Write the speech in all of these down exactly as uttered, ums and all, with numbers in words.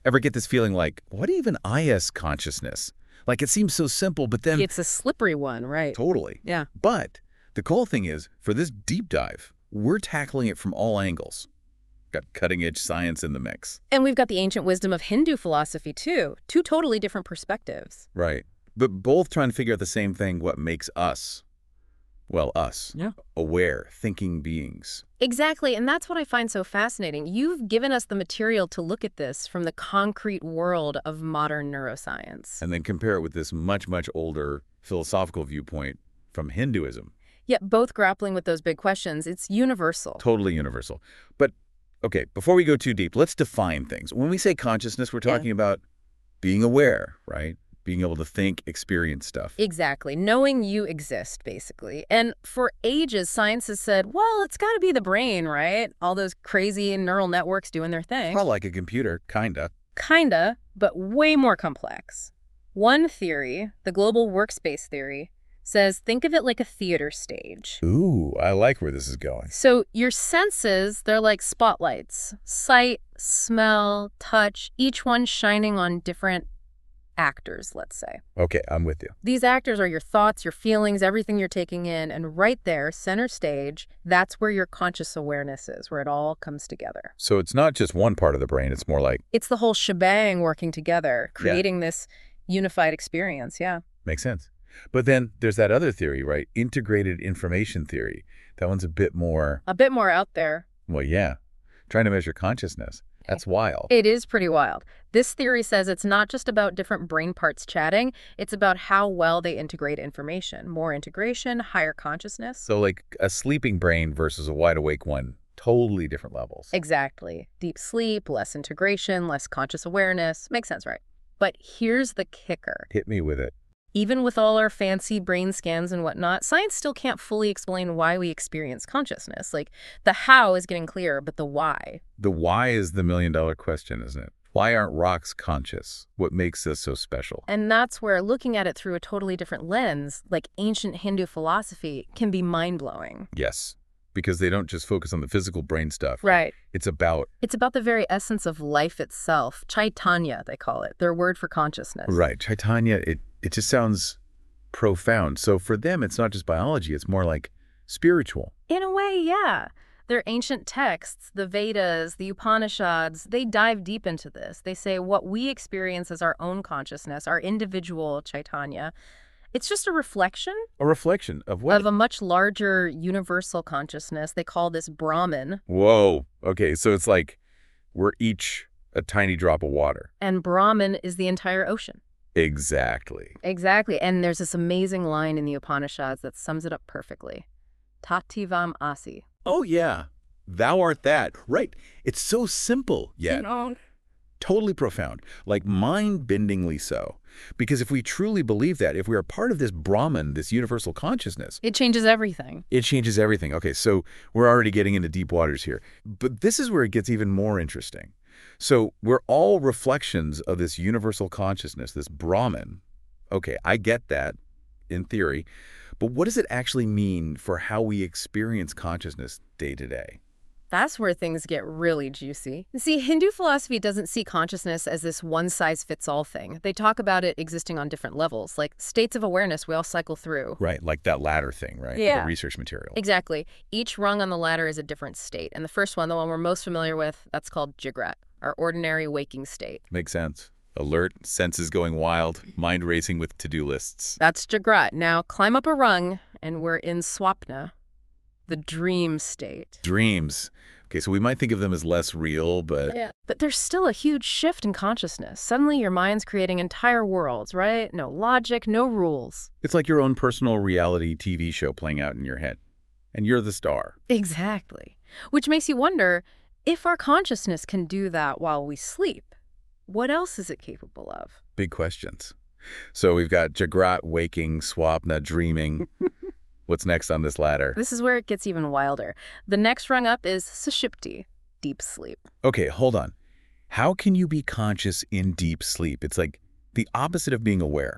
Ever get this feeling like, what even is consciousness? Like it seems so simple, but then... It's a slippery one, right? Totally. Yeah. But the cool thing is, for this deep dive, we're tackling it from all angles. Got cutting-edge science in the mix. And we've got the ancient wisdom of Hindu philosophy, too. Two totally different perspectives. Right. But both trying to figure out the same thing, what makes us, well, us, yeah. aware, thinking beings. Exactly, and that's what I find so fascinating. You've given us the material to look at this from the concrete world of modern neuroscience. And then compare it with this much, much older philosophical viewpoint from Hinduism. Yet both grappling with those big questions. It's universal. Totally universal. But, okay, before we go too deep, let's define things. When we say consciousness, we're talking yeah. about being aware, right? Being able to think, experience stuff. Exactly. Knowing you exist, basically. And for ages, science has said, well, it's got to be the brain, right? All those crazy neural networks doing their thing. Well, like a computer, kinda. Kinda, but way more complex. One theory, the global workspace theory, says think of it like a theater stage. Ooh, I like where this is going. So your senses, they're like spotlights. Sight, smell, touch, each one shining on different actors, let's say. Okay, I'm with you. These actors are your thoughts, your feelings, everything you're taking in, and right there, center stage, that's where your conscious awareness is, where it all comes together. So it's not just one part of the brain, it's more like... It's the whole shebang working together, creating yeah. this unified experience, yeah. Makes sense. But then there's that other theory, right? Integrated information theory. That one's a bit more... A bit more out there. Well, yeah. Trying to measure consciousness. That's wild. It is pretty wild. This theory says it's not just about different brain parts chatting, it's about how well they integrate information. More integration, higher consciousness. So like a sleeping brain versus a wide awake one, totally different levels. Exactly. Deep sleep, less integration, less conscious awareness. Makes sense, right? But here's the kicker. Hit me with it. Even with all our fancy brain scans and whatnot, science still can't fully explain why we experience consciousness. Like, the how is getting clearer, but the why. The why is the million-dollar question, isn't it? Why aren't rocks conscious? What makes us so special? And that's where looking at it through a totally different lens, like ancient Hindu philosophy, can be mind-blowing. Yes, because they don't just focus on the physical brain stuff. Right. It's about... It's about the very essence of life itself. Chaitanya, they call it. Their word for consciousness. Right. Chaitanya, it... It just sounds profound. So for them, it's not just biology. It's more like spiritual. In a way, yeah. Their ancient texts, the Vedas, the Upanishads, they dive deep into this. They say what we experience as our own consciousness, our individual Chaitanya, it's just a reflection. A reflection of what? Of a much larger universal consciousness. They call this Brahman. Whoa. Okay, so it's like we're each a tiny drop of water. And Brahman is the entire ocean. Exactly. Exactly. And there's this amazing line in the Upanishads that sums it up perfectly. Tativam asi. Oh, yeah. Thou art that. Right. It's so simple, yet you know. Totally profound, like mind-bendingly so. Because if we truly believe that, if we are part of this Brahman, this universal consciousness... It changes everything. It changes everything. Okay, so we're already getting into deep waters here. But this is where it gets even more interesting. So we're all reflections of this universal consciousness, this Brahman. Okay, I get that in theory, but what does it actually mean for how we experience consciousness day to day? That's where things get really juicy. See, Hindu philosophy doesn't see consciousness as this one-size-fits-all thing. They talk about it existing on different levels, like states of awareness we all cycle through. Right, like that ladder thing, right? Yeah. The research material. Exactly. Each rung on the ladder is a different state. And the first one, the one we're most familiar with, that's called Jagrat, our ordinary waking state. Makes sense. Alert, senses going wild, mind racing with to-do lists. That's Jagrat. Now climb up a rung, and we're in Swapna, the dream state. Dreams. Okay, so we might think of them as less real, but... Yeah, but there's still a huge shift in consciousness. Suddenly your mind's creating entire worlds, right? No logic, no rules. It's like your own personal reality T V show playing out in your head. And you're the star. Exactly. Which makes you wonder, if our consciousness can do that while we sleep, what else is it capable of? Big questions. So we've got Jagrat, waking, Swapna, dreaming. What's next on this ladder? This is where it gets even wilder. The next rung up is Sushupti, deep sleep. Okay, hold on. How can you be conscious in deep sleep? It's like the opposite of being aware.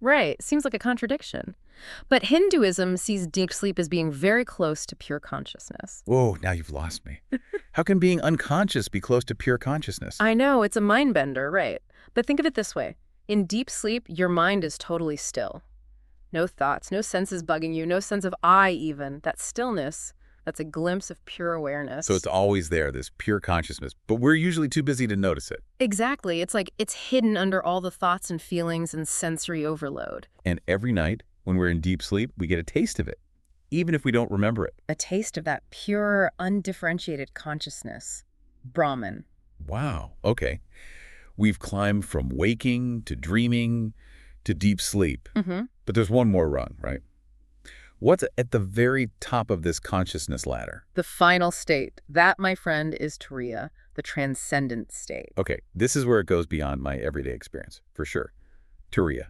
Right, seems like a contradiction. But Hinduism sees deep sleep as being very close to pure consciousness. Whoa, now you've lost me. How can being unconscious be close to pure consciousness? I know, it's a mind bender, right? But think of it this way. In deep sleep, your mind is totally still. No thoughts, no senses bugging you, no sense of I even. That stillness, that's a glimpse of pure awareness. So it's always there, this pure consciousness, but we're usually too busy to notice it. Exactly. It's like it's hidden under all the thoughts and feelings and sensory overload. And every night, when we're in deep sleep, we get a taste of it, even if we don't remember it. A taste of that pure, undifferentiated consciousness. Brahman. Wow, okay. We've climbed from waking to dreaming to deep sleep. Mm-hmm. But there's one more rung, right? What's at the very top of this consciousness ladder? The final state. That, my friend, is Turiya, the transcendent state. Okay, this is where it goes beyond my everyday experience, for sure. Turiya.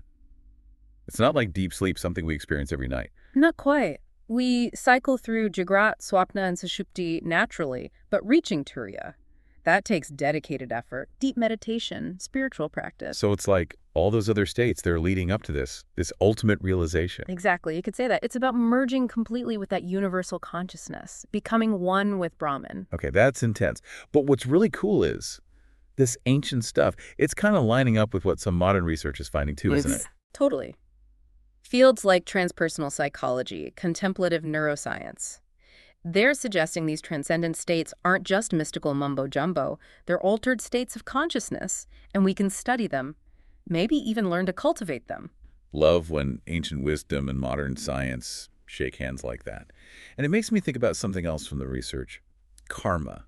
It's not like deep sleep, something we experience every night. Not quite. We cycle through Jagrat, Swapna, and Sushupti naturally, but reaching Turiya, that takes dedicated effort, deep meditation, spiritual practice. So it's like all those other states, they're leading up to this, this ultimate realization. Exactly. You could say that. It's about merging completely with that universal consciousness, becoming one with Brahman. Okay, that's intense. But what's really cool is this ancient stuff, it's kind of lining up with what some modern research is finding too, isn't it? Totally. Fields like transpersonal psychology, contemplative neuroscience, they're suggesting these transcendent states aren't just mystical mumbo-jumbo. They're altered states of consciousness, and we can study them, maybe even learn to cultivate them. Love when ancient wisdom and modern science shake hands like that. And it makes me think about something else from the research. Karma.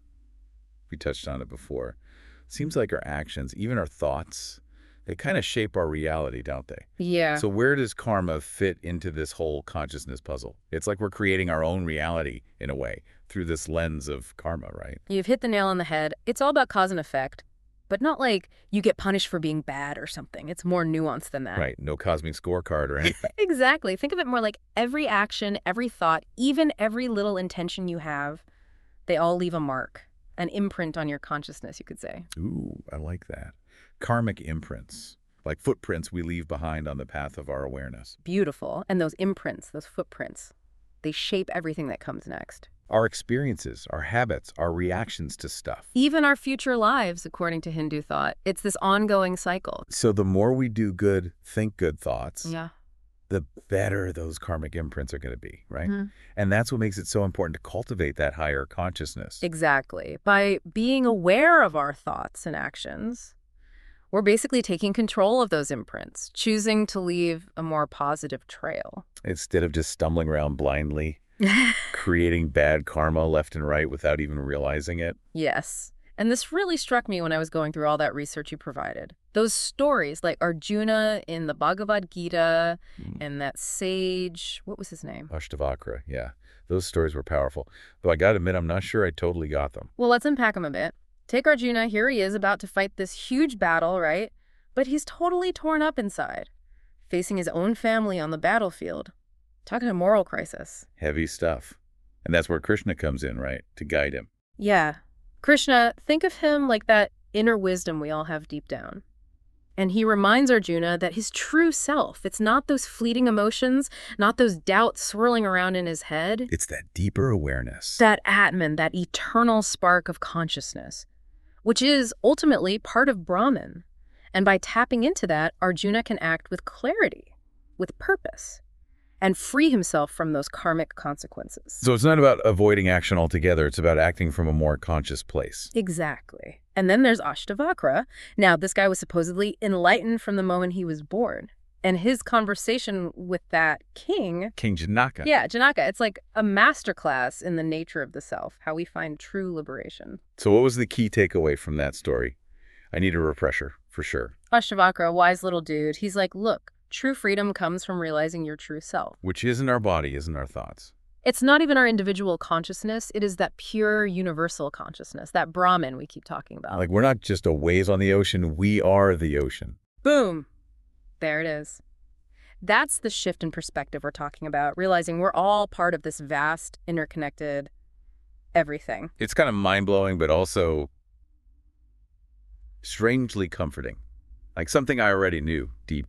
We touched on it before. Seems like our actions, even our thoughts, they kind of shape our reality, don't they? Yeah. So where does karma fit into this whole consciousness puzzle? It's like we're creating our own reality, in a way, through this lens of karma, right? You've hit the nail on the head. It's all about cause and effect, but not like you get punished for being bad or something. It's more nuanced than that. Right. No cosmic scorecard or anything. Exactly. Think of it more like every action, every thought, even every little intention you have, they all leave a mark, an imprint on your consciousness, you could say. Ooh, I like that. Karmic imprints, like footprints we leave behind on the path of our awareness. Beautiful. And those imprints, those footprints, they shape everything that comes next. Our experiences, our habits, our reactions to stuff. Even our future lives, according to Hindu thought. It's this ongoing cycle. So the more we do good, think good thoughts, Yeah. the better those karmic imprints are going to be, right? Mhm. And that's what makes it so important to cultivate that higher consciousness. Exactly. By being aware of our thoughts and actions, we're basically taking control of those imprints, choosing to leave a more positive trail. Instead of just stumbling around blindly, creating bad karma left and right without even realizing it. Yes. And this really struck me when I was going through all that research you provided. Those stories like Arjuna in the Bhagavad Gita Mm. and that sage, what was his name? Ashtavakra, yeah. Those stories were powerful. Though I gotta admit, I'm not sure I totally got them. Well, let's unpack him a bit. Take Arjuna, here he is about to fight this huge battle, right? But he's totally torn up inside, facing his own family on the battlefield. Talking a moral crisis. Heavy stuff. And that's where Krishna comes in, right? To guide him. Yeah. Krishna, think of him like that inner wisdom we all have deep down. And he reminds Arjuna that his true self, it's not those fleeting emotions, not those doubts swirling around in his head. It's that deeper awareness. That Atman, that eternal spark of consciousness, which is ultimately part of Brahman. And by tapping into that, Arjuna can act with clarity, with purpose, and free himself from those karmic consequences. So it's not about avoiding action altogether. It's about acting from a more conscious place. Exactly. And then there's Ashtavakra. Now, this guy was supposedly enlightened from the moment he was born. And his conversation with that king, King Janaka. yeah, Janaka, it's like a masterclass in the nature of the self, how we find true liberation. So what was the key takeaway from that story? I need a refresher, for sure. Ashtavakra, a wise little dude, he's like, look, true freedom comes from realizing your true self. Which isn't our body, isn't our thoughts. It's not even our individual consciousness. It is that pure universal consciousness, that Brahman we keep talking about. Like, we're not just a wave on the ocean. We are the ocean. Boom. There it is. That's the shift in perspective we're talking about, realizing we're all part of this vast, interconnected everything. It's kind of mind-blowing, but also strangely comforting. Like something I already knew deep down.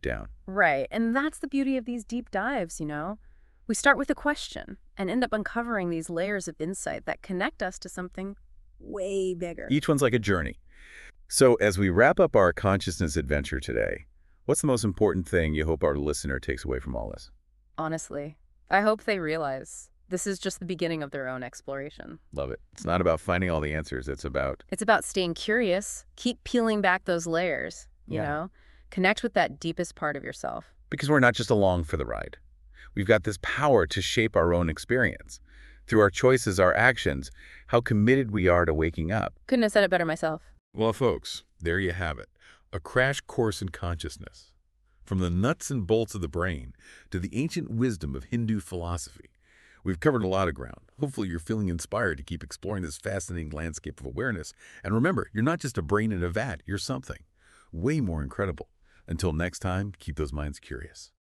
Right. And that's the beauty of these deep dives, you know? We start with a question and end up uncovering these layers of insight that connect us to something way bigger. Each one's like a journey. So as we wrap up our consciousness adventure today, what's the most important thing you hope our listener takes away from all this? Honestly, I hope they realize this is just the beginning of their own exploration. Love it. It's not about finding all the answers. It's about, It's about staying curious, keep peeling back those layers, you Yeah. know? Connect with that deepest part of yourself. because we're not just along for the ride. We've got this power to shape our own experience. Through our choices, our actions, how committed we are to waking up. Couldn't have said it better myself. Well, folks, there you have it. A crash course in consciousness. From the nuts and bolts of the brain to the ancient wisdom of Hindu philosophy. We've covered a lot of ground. Hopefully you're feeling inspired to keep exploring this fascinating landscape of awareness. And remember, you're not just a brain in a vat, you're something way more incredible. Until next time, keep those minds curious.